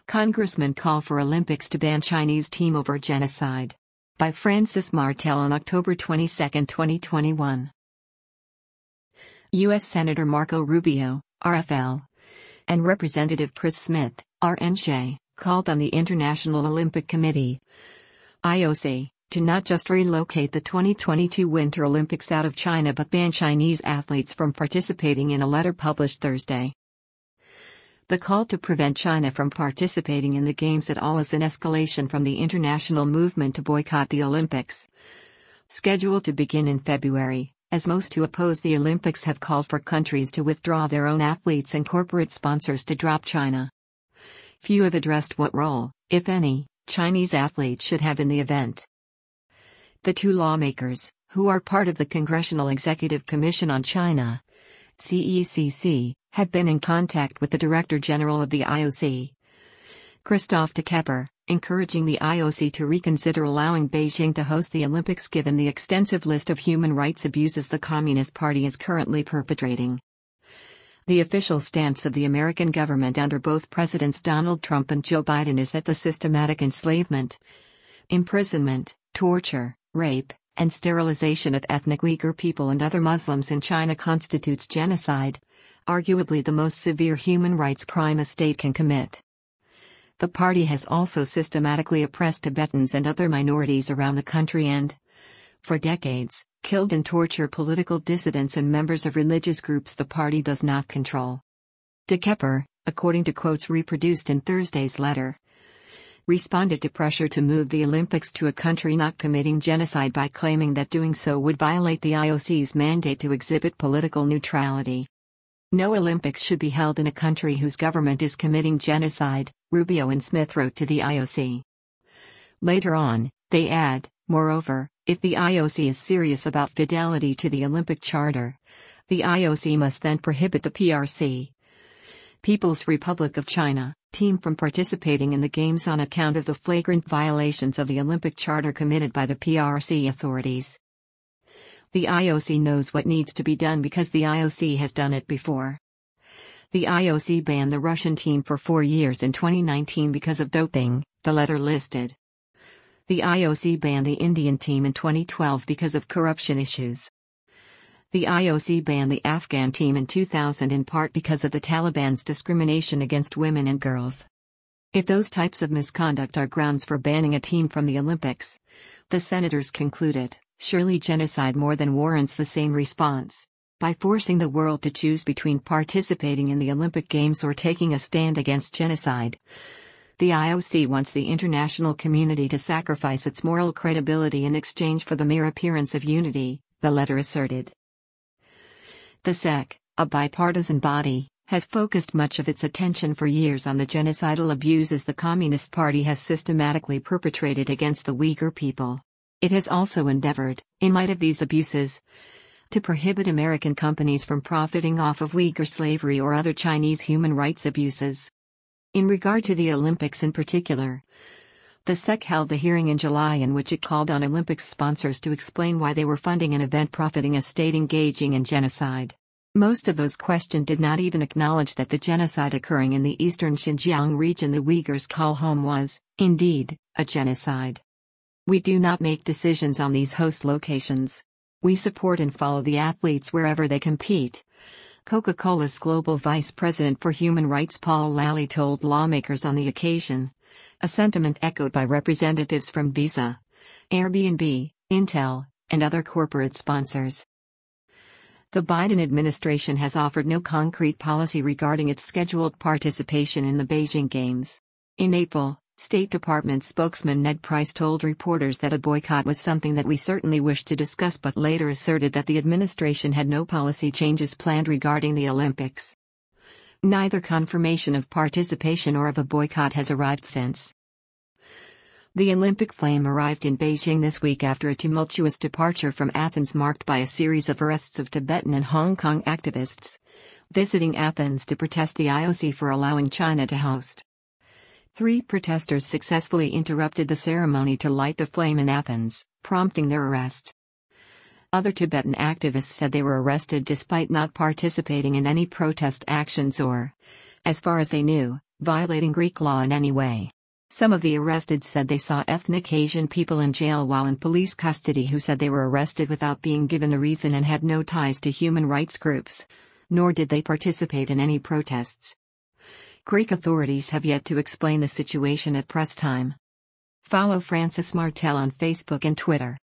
Congressmen call for Olympics to ban Chinese team over genocide. By Francis Martel on October 22, 2021. U.S. Senator Marco Rubio, RFL, and Representative Chris Smith, RNJ, called on the International Olympic Committee, IOC, to not just relocate the 2022 Winter Olympics out of China but ban Chinese athletes from participating in a letter published Thursday. The call to prevent China from participating in the Games at all is an escalation from the international movement to boycott the Olympics, scheduled to begin in February, as most who oppose the Olympics have called for countries to withdraw their own athletes and corporate sponsors to drop China. Few have addressed what role, if any, Chinese athletes should have in the event. The two lawmakers, who are part of the Congressional Executive Commission on China, CECC, have been in contact with the Director General of the IOC, Christophe Dekeper, encouraging the IOC to reconsider allowing Beijing to host the Olympics given the extensive list of human rights abuses the Communist Party is currently perpetrating. The official stance of the American government under both Presidents Donald Trump and Joe Biden is that the systematic enslavement, imprisonment, torture, rape, and sterilization of ethnic Uyghur people and other Muslims in China constitutes genocide, arguably the most severe human rights crime a state can commit. The party has also systematically oppressed Tibetans and other minorities around the country and, for decades, killed and tortured political dissidents and members of religious groups the party does not control. Dekeper, according to quotes reproduced in Thursday's letter, responded to pressure to move the Olympics to a country not committing genocide by claiming that doing so would violate the IOC's mandate to exhibit political neutrality. No Olympics should be held in a country whose government is committing genocide, Rubio and Smith wrote to the IOC. Later on, they add, moreover, if the IOC is serious about fidelity to the Olympic Charter, the IOC must then prohibit the PRC, People's Republic of China, team from participating in the Games on account of the flagrant violations of the Olympic Charter committed by the PRC authorities. The IOC knows what needs to be done because the IOC has done it before. The IOC banned the Russian team for 4 years in 2019 because of doping, the letter listed. The IOC banned the Indian team in 2012 because of corruption issues. The IOC banned the Afghan team in 2000 in part because of the Taliban's discrimination against women and girls. If those types of misconduct are grounds for banning a team from the Olympics, the senators concluded, surely genocide more than warrants the same response. By forcing the world to choose between participating in the Olympic Games or taking a stand against genocide, the IOC wants the international community to sacrifice its moral credibility in exchange for the mere appearance of unity, the letter asserted. The SEC, a bipartisan body, has focused much of its attention for years on the genocidal abuses the Communist Party has systematically perpetrated against the Uyghur people. It has also endeavored, in light of these abuses, to prohibit American companies from profiting off of Uyghur slavery or other Chinese human rights abuses. In regard to the Olympics in particular, the SEC held a hearing in July in which it called on Olympics sponsors to explain why they were funding an event profiting a state engaging in genocide. Most of those questioned did not even acknowledge that the genocide occurring in the eastern Xinjiang region the Uyghurs call home was, indeed, a genocide. We do not make decisions on these host locations. We support and follow the athletes wherever they compete. Coca-Cola's global vice president for human rights Paul Lally told lawmakers on the occasion, a sentiment echoed by representatives from Visa, Airbnb, Intel, and other corporate sponsors. The Biden administration has offered no concrete policy regarding its scheduled participation in the Beijing Games. In April, State Department spokesman Ned Price told reporters that a boycott was something that we certainly wished to discuss but later asserted that the administration had no policy changes planned regarding the Olympics. Neither confirmation of participation or of a boycott has arrived since. The Olympic flame arrived in Beijing this week after a tumultuous departure from Athens marked by a series of arrests of Tibetan and Hong Kong activists visiting Athens to protest the IOC for allowing China to host. 3 protesters successfully interrupted the ceremony to light the flame in Athens, prompting their arrest. Other Tibetan activists said they were arrested despite not participating in any protest actions or as far as they knew, violating Greek law in any way. Some of the arrested said they saw ethnic Asian people in jail while in police custody who said they were arrested without being given a reason and had no ties to human rights groups, nor did they participate in any protests. Greek authorities have yet to explain the situation at press time. Follow Francis Martel on Facebook and Twitter.